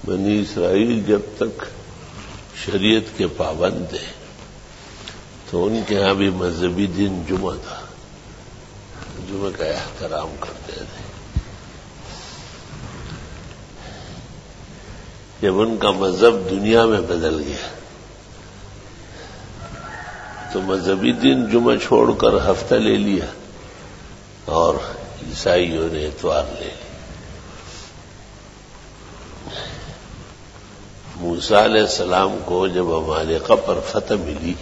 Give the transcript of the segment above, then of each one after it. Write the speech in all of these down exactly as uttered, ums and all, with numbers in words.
بنی اسرائیل جب تک شریعت کے پابند تھے تو ان کے ہاں بھی مذہبی دن جمعہ تھا، جمعہ کا احترام کرتے تھے۔ جب ان کا مذہب دنیا میں بدل گیا تو مذہبی دن جمعہ چھوڑ کر ہفتہ لے لیا اور عیسائیوں نے اتوار لے لی۔ موسیٰ علیہ السلام کو جب عمالقہ پر فتح ملی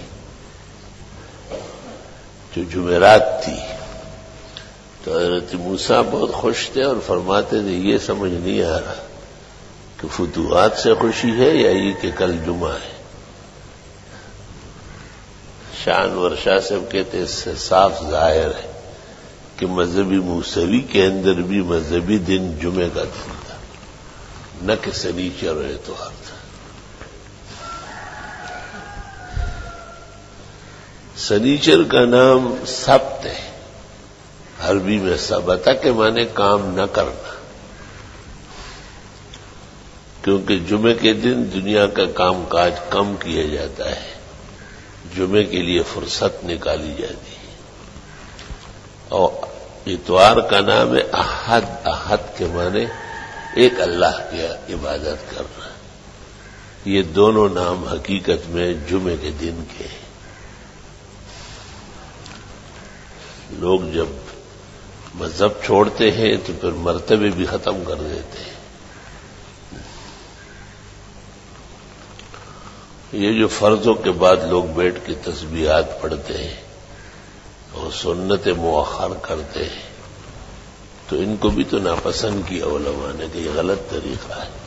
جو جمعرات تھی تو حضرت موسیٰ بہت خوش تھے اور فرماتے تھے یہ سمجھ نہیں آ رہا کہ فتوحات سے خوشی ہے یا یہ کہ کل جمعہ ہے۔ شانور شاہ صاحب کہتے اس سے صاف ظاہر ہے کہ مذہبی موسوی کے اندر بھی مذہبی دن جمعے کا دن تھا، نہ کہ سنیچر اور اتوار تھا۔ سنیچر کا نام سبت ہے، عربی میں سبتا کے معنی کام نہ کرنا، کیونکہ جمعے کے دن دنیا کا کام کاج کم کیا جاتا ہے، جمعے کے لیے فرصت نکالی جاتی ہے۔ اور اتوار کا نام ہے احد، احد کے معنی ایک اللہ کی عبادت کرنا۔ یہ دونوں نام حقیقت میں جمعے کے دن کے ہیں۔ لوگ جب مذہب چھوڑتے ہیں تو پھر مرتبے بھی ختم کر دیتے ہیں۔ یہ جو فرضوں کے بعد لوگ بیٹھ کے تسبیحات پڑھتے ہیں اور سنت مؤخر کرتے ہیں تو ان کو بھی تو ناپسند کیا علماء نے کہ یہ غلط طریقہ ہے۔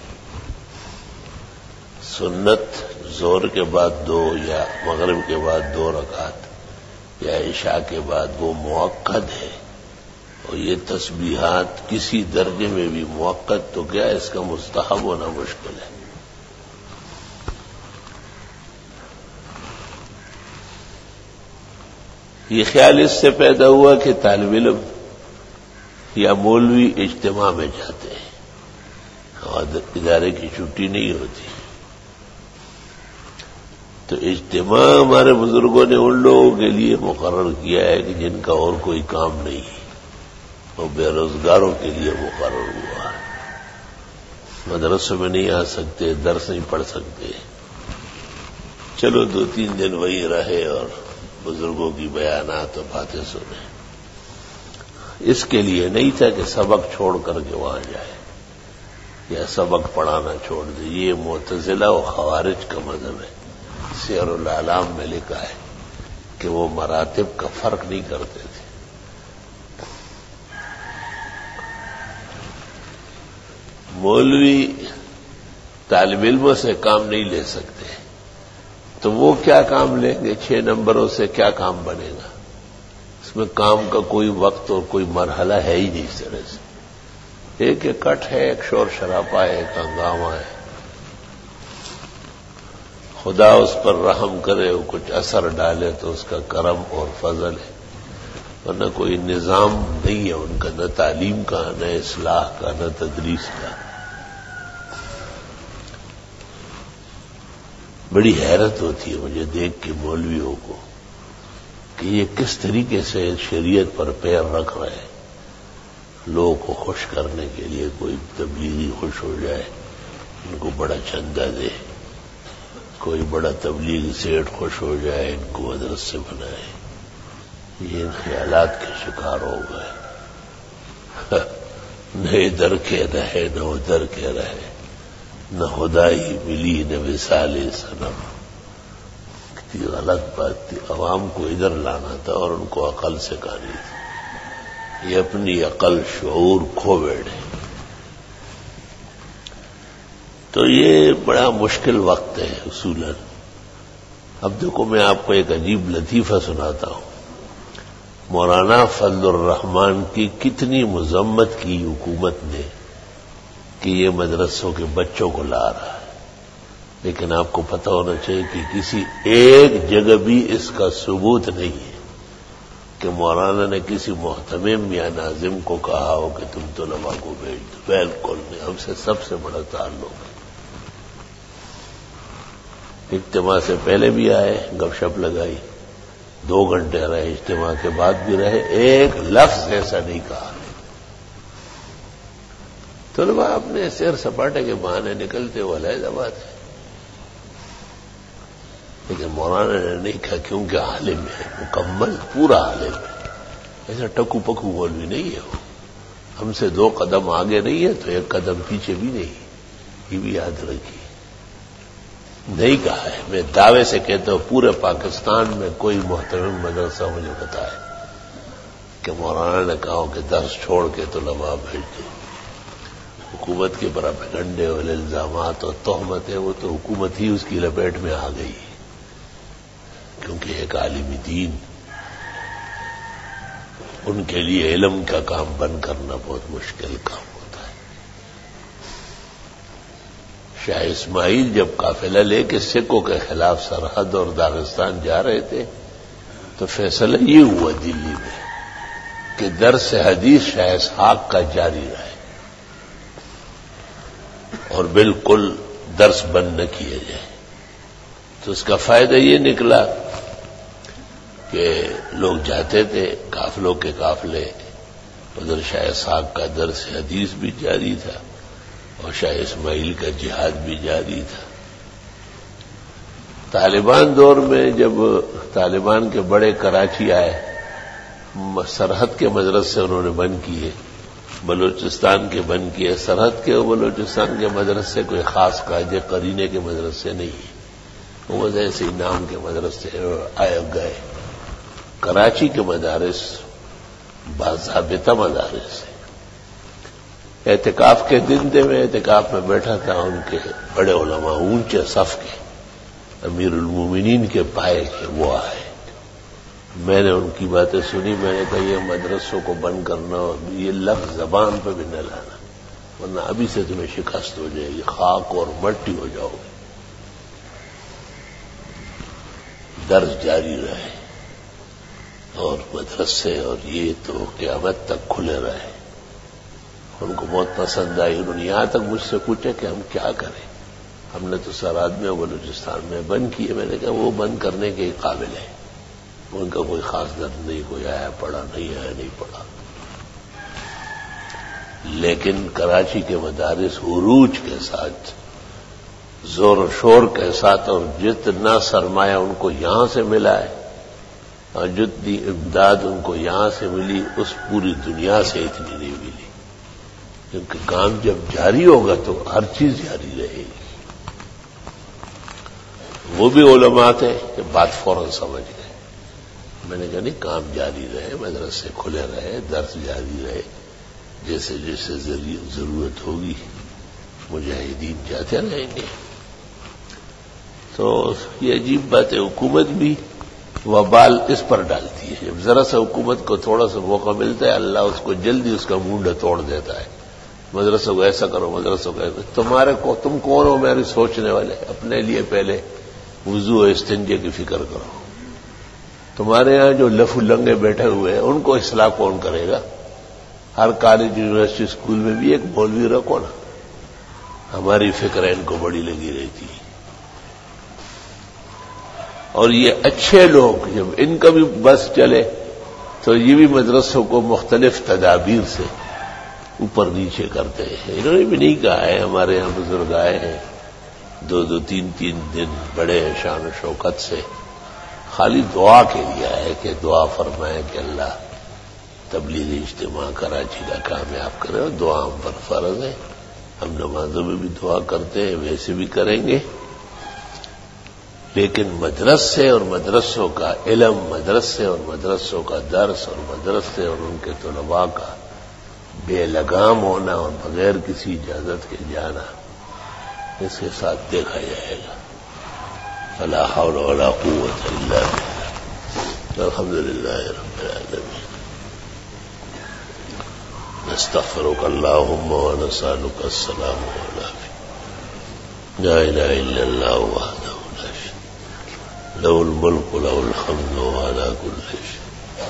سنت ظہر کے بعد دو یا مغرب کے بعد دو رکعت یا عشاء کے بعد وہ موقت ہے، اور یہ تسبیحات کسی درجے میں بھی موقت تو کیا اس کا مستحب ہونا مشکل ہے۔ یہ خیال اس سے پیدا ہوا کہ طالب علم یا مولوی اجتماع میں جاتے ہیں اور ادارے کی چھٹی نہیں ہوتی، تو اجتماع ہمارے بزرگوں نے ان لوگوں کے لیے مقرر کیا ہے کہ جن کا اور کوئی کام نہیں ہے، اور بے روزگاروں کے لیے مقرر ہوا ہے۔ مدرسوں میں نہیں آ سکتے، درس نہیں پڑھ سکتے، چلو دو تین دن وہی رہے اور بزرگوں کی بیانات اور باتیں سنیں۔ اس کے لیے نہیں تھا کہ سبق چھوڑ کر کے وہاں جائے یا سبق پڑھانا چھوڑ دے۔ یہ معتزلہ و خوارج کا مذہب ہے۔ سیر الاعلام میں لکھا ہے کہ وہ مراتب کا فرق نہیں کرتے تھے۔ مولوی طالب علموں سے کام نہیں لے سکتے تو وہ کیا کام لیں گے؟ چھ نمبروں سے کیا کام بنے گا؟ اس میں کام کا کوئی وقت اور کوئی مرحلہ ہے ہی نہیں۔ اس طرح سے ایک اکٹھ ہے، ایک شور شرابہ ہے، ایک ہنگامہ ہے۔ خدا اس پر رحم کرے، وہ کچھ اثر ڈالے تو اس کا کرم اور فضل ہے، ورنہ کوئی نظام نہیں ہے ان کا، نہ تعلیم کا، نہ اصلاح کا، نہ تدریس کا۔ بڑی حیرت ہوتی ہے مجھے دیکھ کے مولویوں کو کہ یہ کس طریقے سے شریعت پر پیر رکھ رہے ہیں۔ لوگوں کو خوش کرنے کے لیے کوئی تبلیغی خوش ہو جائے ان کو بڑا چندہ دے، کوئی بڑا تبلیغی سیٹ خوش ہو جائے ان کو مدرسے بنائے۔ یہ ان خیالات کے شکار ہو گئے، نہ ادھر کے رہے نہ ادھر کے رہے، نہ خدائی ملی نہ وصال صنم۔ کتنی غلط بات تھی، عوام کو ادھر لانا تھا اور ان کو عقل سکھانی تھی۔ یہ اپنی عقل شعور کھو بیٹھے۔ تو یہ بڑا مشکل وقت ہے اصولاً۔ اب دیکھو میں آپ کو ایک عجیب لطیفہ سناتا ہوں۔ مولانا فضل الرحمان کی کتنی مذمت کی حکومت نے کہ یہ مدرسوں کے بچوں کو لا رہا ہے، لیکن آپ کو پتہ ہونا چاہیے کہ کسی ایک جگہ بھی اس کا ثبوت نہیں ہے کہ مولانا نے کسی محتمم یا ناظم کو کہا ہو کہ تم طلباء کو بھیج دو۔ بالکل نہیں، ہم سے سب سے بڑا تعلق ہے۔ اجتماع سے پہلے بھی آئے، گپ شپ لگائی، دو گھنٹے رہے، اجتماع کے بعد بھی رہے، ایک لفظ ایسا نہیں کہا۔ طلباء اپنے سیر سپاٹے کے بہانے نکلتے وہ علیحدہ بات ہے، لیکن مولانا نے نہیں کہا کیونکہ عالم ہے، مکمل پورا عالم ہے، ایسا ٹکو پکو مولوی نہیں ہے وہ، ہم سے دو قدم آگے نہیں ہے تو ایک قدم پیچھے بھی نہیں، یہ بھی یاد رکھیے۔ نہیں کہا ہے، میں دعوے سے کہتا ہوں پورے پاکستان میں کوئی محترم مدرسہ مجھے بتائے کہ مولانا نے کہا کہ درس چھوڑ کے طلباء بھیج دو۔ حکومت کے پراپیگنڈے اور الزامات اور تہمتیں وہ تو حکومت ہی اس کی لپیٹ میں آ گئی، کیونکہ ایک عالم دین ان کے لیے علم کا کام بند کرنا بہت مشکل کام ہوتا ہے۔ شاہ اسماعیل جب قافلہ لے کے سکھوں کے خلاف سرحد اور داغستان جا رہے تھے تو فیصلہ یہ ہوا دلی میں کہ درس حدیث شاہ اسحاق کا جاری رہے اور بالکل درس بند نہ کیے جائے۔ تو اس کا فائدہ یہ نکلا کہ لوگ جاتے تھے، قافلوں کے قافلے، ادھر شاہ اسحاق کا درس حدیث بھی جاری تھا اور شاہ اسماعیل کا جہاد بھی جاری تھا۔ طالبان دور میں جب طالبان کے بڑے کراچی آئے، سرحد کے مدرسے انہوں نے بند کیے، بلوچستان کے بند کیے، سرحد کے اور بلوچستان کے مدرسے کوئی خاص قاعدے قرینے کے مدرسے نہیں ہیں، وہ ایسے ہی نام کے مدرسے آئے گئے۔ کراچی کے مدارس باضابطہ مدارس ہیں۔ اعتکاف کے دن تھے، میں اعتکاف میں بیٹھا تھا، ان کے بڑے علماء اونچے صف کے امیر المومنین کے پائے کے وہ آئے، میں نے ان کی باتیں سنی، میں نے کہا یہ مدرسوں کو بند کرنا، یہ لفظ زبان پہ بھی نہ لانا، ورنہ ابھی سے تمہیں شکست ہو جائے گی، خاک اور مٹی ہو جاؤ گے۔ درس جاری رہے اور مدرسے اور یہ تو قیامت تک کھلے رہے۔ ان کو بہت پسند آئی، انہوں نے یہاں تک مجھ سے پوچھا کہ ہم کیا کریں، ہم نے تو سرحد میں بلوچستان میں بند کیے۔ میں نے کہا وہ بند کرنے کے قابل ہے، ان کا کوئی خاص درد نہیں، کوئی آیا پڑا نہیں، آیا نہیں پڑا، لیکن کراچی کے مدارس عروج کے ساتھ، زور و شور کے ساتھ، اور جتنا سرمایہ ان کو یہاں سے ملا ہے اور جتنی امداد ان کو یہاں سے ملی اس پوری دنیا سے اتنی نہیں ملی، کیونکہ کام جب جاری ہوگا تو ہر چیز جاری رہے گی۔ وہ بھی علماء تھے کہ بات فوراً سمجھ گئے، میں نے کہا نہیں کام جاری رہے، مدرسے کھلے رہے، درس جاری رہے، جیسے جیسے ضرورت ہوگی مجاہدین جاتے رہیں گے۔ تو یہ عجیب بات ہے، حکومت بھی وبال اس پر ڈالتی ہے، جب ذرا سا حکومت کو تھوڑا سا موقع ملتا ہے اللہ اس کو جلدی اس کا مونڈا توڑ دیتا ہے، مدرسوں کو ایسا کرو، مدرسوں کو ایسا۔ تمہارے کو تم کون ہو میرے سوچنے والے؟ اپنے لیے پہلے وضو و استنجے کی فکر کرو۔ تمہارے ہاں جو لفو لنگے بیٹھے ہوئے ہیں ان کو اصلاح کون کرے گا؟ ہر کالج یونیورسٹی اسکول میں بھی ایک مولوی رکھو نا، ہماری فکر ان کو بڑی لگی رہتی ہے۔ اور یہ اچھے لوگ جب ان کا بھی بس چلے تو یہ بھی مدرسوں کو مختلف تدابیر سے اوپر نیچے کرتے ہیں۔ انہوں نے بھی نہیں کہا ہے، ہمارے یہاں بزرگ آئے ہیں دو دو تین تین دن بڑے شان و شوکت سے، خالی دعا کے لیے آئے کہ دعا فرمائے کہ اللہ تبلیغی اجتماع کراچی کا کامیاب کرے، اور دعا ہم پر فرض ہے، ہم نمازوں میں بھی دعا کرتے ہیں، ویسے بھی کریں گے، لیکن مدرسے اور مدرسوں کا علم، مدرسے اور مدرسوں کا درس، اور مدرسے اور ان کے طلباء کا بے لگام ہونا اور بغیر کسی اجازت کے جانا، اس کے ساتھ دیکھا جائے گا۔ فلا حول ولا قوت الا باللہ۔ الحمدللہ رب العالمین۔ نستغفرک اللہم ونسألک السلام والعافیہ۔ لا الہ الا اللہ وحدہ لا شریک لہ، لہ الملک ولہ الحمد وهو علی کل شیء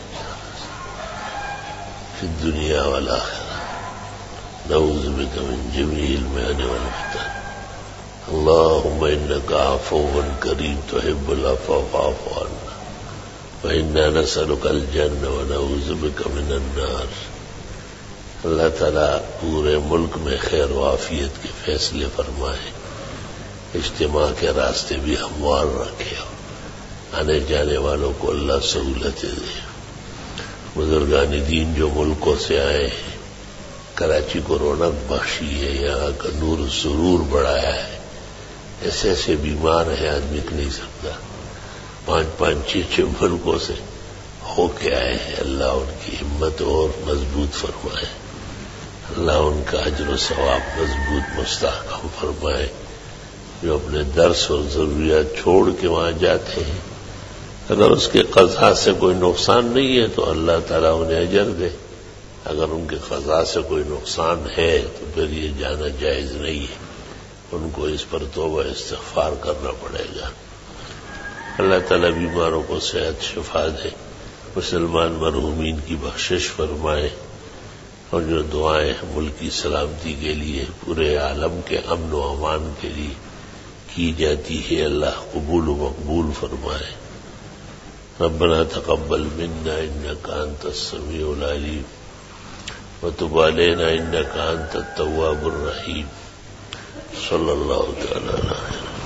فی الدنیا والآخرہ۔ نعوذ بک من جمیع المحن والفتن۔ اللهم إنك عفو كريم تحب العفو فاعف عنا وإنا نسألك الجنة ونعوذ بك من النار. اللہ تعالیٰ پورے ملک میں خیر و عافیت کے فیصلے فرمائے، اجتماع کے راستے بھی ہموار رکھے، آنے جانے والوں کو اللہ سہولتیں دے. بزرگان دین جو ملکوں سے آئے ہیں، کراچی کو رونق بخشی ہے، یہاں کا نور و سرور بڑھایا ہے. ایسے ایسے بیمار ہیں آدمی کو نہیں سکتا، پانچ پانچ چھ چھ ملکوں سے ہو کے آئے ہیں. اللہ ان کی ہمت اور مضبوط فرمائے، اللہ ان کا اجر و ثواب مضبوط مستحکم فرمائے. جو اپنے درس اور ضروریات چھوڑ کے وہاں جاتے ہیں، اگر اس کے قضا سے کوئی نقصان نہیں ہے تو اللہ تعالیٰ انہیں اجر دے، اگر ان کے قضا سے کوئی نقصان ہے تو پھر یہ جانا جائز نہیں ہے، ان کو اس پر توبہ استغفار کرنا پڑے گا. اللہ تعالیٰ بیماروں کو صحت شفا دے، مسلمان مرحومین کی بخشش فرمائے، اور جو دعائیں ملک کی سلامتی کے لیے، پورے عالم کے امن و امان کے لیے کی جاتی ہے، اللہ قبول و مقبول فرمائے. ربنا تقبل منا انك انت السميع العليم وتب علينا انك انت التواب الرحيم. صلی اللہ تعالی علیہ.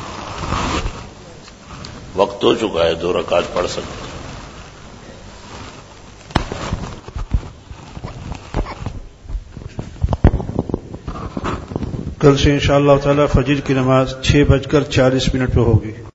وقت ہو چکا ہے، دو رکعت پڑھ سکتے. کل سے انشاءاللہ تعالی فجر کی نماز چھ بج کر چالیس منٹ پہ ہوگی.